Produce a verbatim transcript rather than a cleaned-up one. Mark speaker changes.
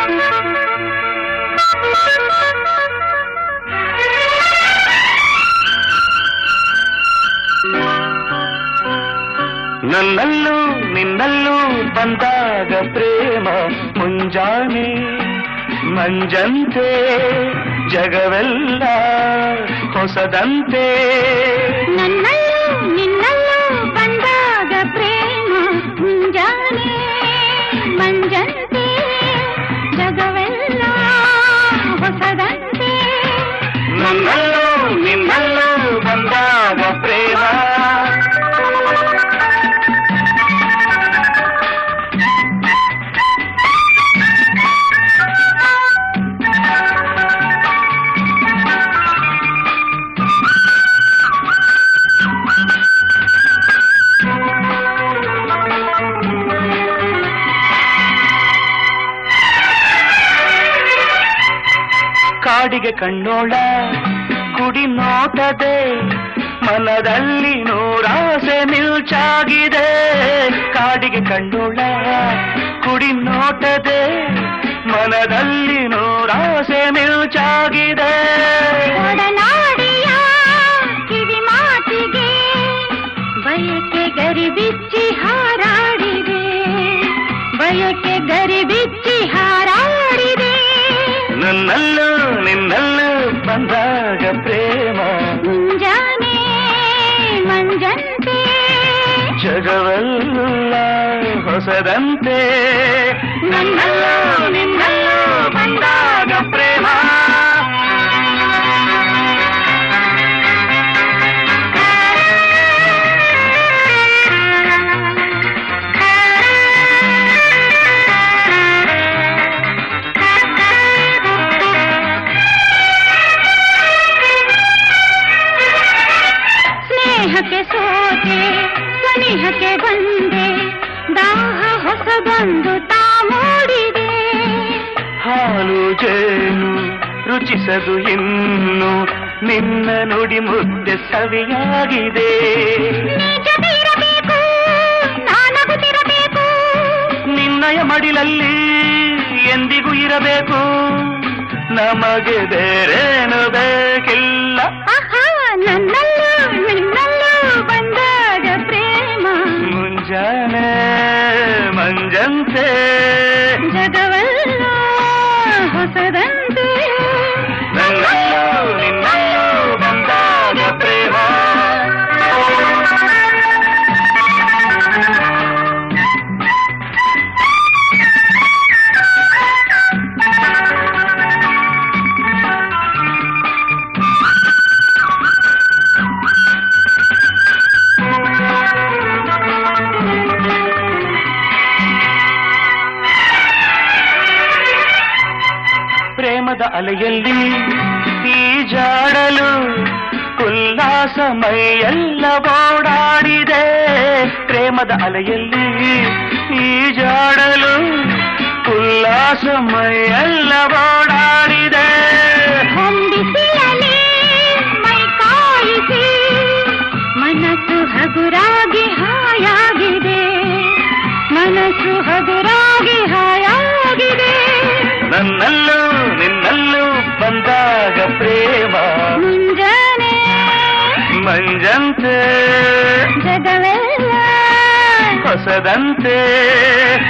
Speaker 1: ನನ್ನಲ್ಲೂ ನಿನ್ನಲ್ಲೂ ಬಂದಾಗ ಪ್ರೇಮ ಮುಂಜಾನೆ ಮಂಜಂತೆ ಜಗವೆಲ್ಲ ಹೊಸದಂತೆ.
Speaker 2: ನನ್ನಲ್ಲೂ ನಿನ್ನಲ್ಲೂ ಬಂದಾಗ ಪ್ರೇಮ ಮುಂಜಾನೆ ಮಂಜಂತೆ ಜಗವೆಲ್ಲ ಹೊಸದಂತೆ.
Speaker 1: ನನ್ನಲ್ಲೂ ನಿನ್ನಲ್ಲೂ ಬಂದಾಗ ಪ್ರೇಮ ಕಾಡಿಗೆ ಕಣ್ಣೋಳ ಕುಡಿ ನೋಟದೆ ಮನದಲ್ಲಿ ನೂರಾಸೆ ಮಿಲ್ಚಾಗಿದೆ. ಕಾಡಿಗೆ ಕಣ್ಣೋಳ ಕುಡಿ ನೋಟದೆ ಮನದಲ್ಲಿ ನೂರಾಸೆ ಮಿಲ್ಚಾಗಿದೆ.
Speaker 2: ಒಡನಾಡಿಯ ಕಿವಿ ಮಾತಿಗೆ ಬಯಕೆ ಗರಿ ಬಿಚ್ಚಿ ಹಾರಾಡಿದೆ, ಬಯಕೆ ಗರಿ ಬಿಚ್ಚಿ ಹಾರಾಡಿದೆ.
Speaker 1: ನನ್ನಲ್ಲೂ ನಿನ್ನಲ್ಲೂ ಬಂದಾಗ ಪ್ರೇಮ
Speaker 2: ಮುಂಜಾನೆ ಮಂಜಂತೆ
Speaker 1: ಜಗವೆಲ್ಲ ಹೊಸದಂತೆ. ನನ್ನಲ್ಲೂ ನಿನ್ನಲ್ಲೂ ಬಂದಾಗ ಪ್ರೇಮ.
Speaker 2: ಸ್ನೇಹಕ್ಕೆ ಸೋತೆ ಸನಿಹಕ್ಕೆ ಬಂದೆ, ದಾಹ ಹೊಸದೊಂದು ತಾ ಮೂಡಿದೆ.
Speaker 1: ಹಾಲು ಜೇನು ರುಚಿಸದು ಇನ್ನು ನಿನ್ನ ನುಡಿ ಮುದ್ದೆ ಸವಿಯಾಗಿದೆ.
Speaker 2: ನಿಜವಿರಬೇಕು ನಾನಗುತ್ತಿರಬೇಕು,
Speaker 1: ನಿನ್ನಯ ಮಡಿಲಲ್ಲಿ ಎಂದಿಗೂ ಇರಬೇಕು. ನಮಗೆ ಬೇರೇನು ಬೇಕಿಲ್ಲ.
Speaker 2: ಆಹಾ ನನ್ನಲ್ಲೂ ನಿನ್ನಲ್ಲೂ ಬಂದಾಗ ಪ್ರೇಮ
Speaker 1: ಮುಂಜಾನೆ ಮಂಜಂತೆ
Speaker 2: ಜಗವೆಲ್ಲ ಹೊಸದಂತೆ.
Speaker 1: ನನ್ನಲ್ಲೂ ನಿನ್ನಲ್ಲೂ ಬಂದಾಗ ಪ್ರೇಮ. ಪ್ರೇಮದ ಅಲೆಯಲ್ಲಿ ಈಜಾಡಲು ಉಲ್ಲಾಸ ಮೈಯೆಲ್ಲ ಓಡಾಡಿದೆ. ಪ್ರೇಮದ ಅಲೆಯಲ್ಲಿ ಈಜಾಡಲು ಉಲ್ಲಾಸ ಮೈಯೆಲ್ಲ ಓಡಾಡಿದೆ.
Speaker 2: ಹೊಂಬಿಸಿಯಲಿ ಮೈ ಕಾಯಿಸಿ ಮನಸ್ಸು ಹಗುರಾಗಿ ಹಾಯಾಗಿದೆ, ಮನಸ್ಸು ಹಗುರಾಗಿ ಹಾಯಾಗಿದೆ.
Speaker 1: ನನ್ನಲ್ಲೂ ನಿನ್ನಲ್ಲೂ ಬಂದಾಗ ಪ್ರೇಮ
Speaker 2: ಮುಂಜಾನೆ
Speaker 1: ಮಂಜಂತೆ
Speaker 2: ಜಗವೆಲ್ಲ
Speaker 1: ಹೊಸದಂತೆ.